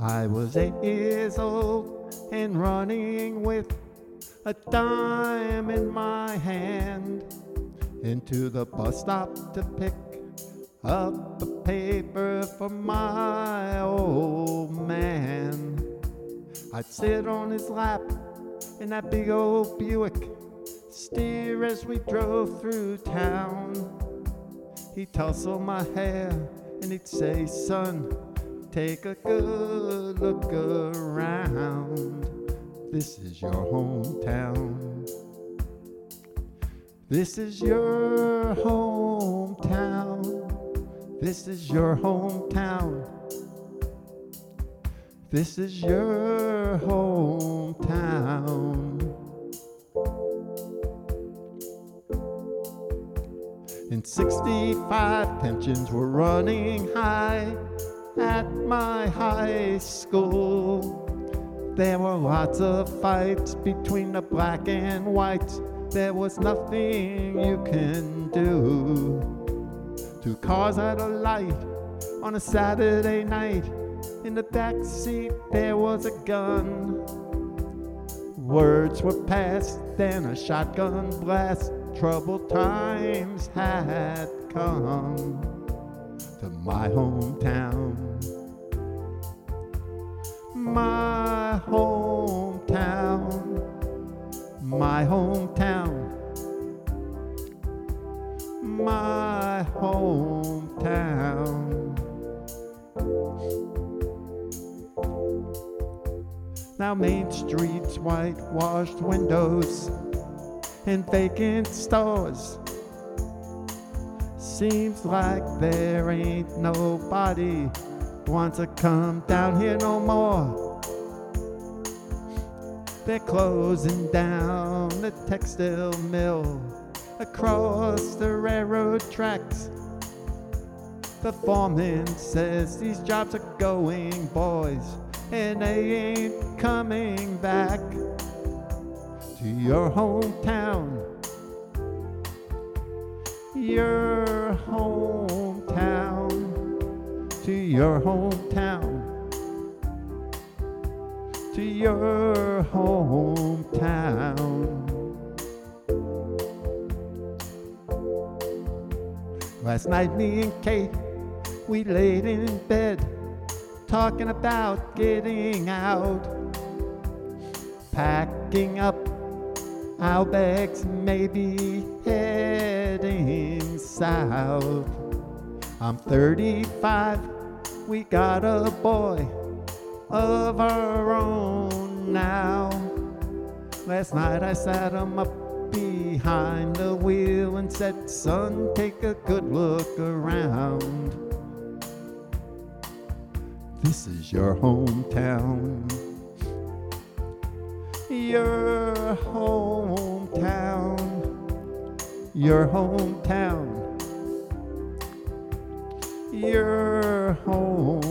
I was 8 years old and running with a dime in my hand into the bus stop to pick up a paper for my old man. I'd sit on his lap in that big old Buick, steer as we drove through town. He'd tussle my hair and he'd say, "Son, take a good look around. This is your hometown. This is your hometown. This is your hometown. This is your hometown." In '65, tensions were running high at my high school. There were lots of fights between the black and whites. There was nothing you can do. 2 cars at a light on a Saturday night. In the back seat there was a gun. Words were passed, then a shotgun blast. Troubled times had come to my hometown. My hometown. My hometown. My hometown. Now Main Street's whitewashed windows and vacant stores. Seems like there ain't nobody wants to come down here no more. They're closing down the textile mill across the railroad tracks. The foreman says these jobs are going, boys, and they ain't coming back to your hometown. Your hometown. To your hometown. To your hometown. Last night me and Kate, we laid in bed talking about getting out, packing up our bags, maybe heading south. I'm 35, we got a boy of our own now. Last night I sat him up behind the wheel and said, "Son, take a good look around. This is your hometown. Your hometown. Your hometown. Your home."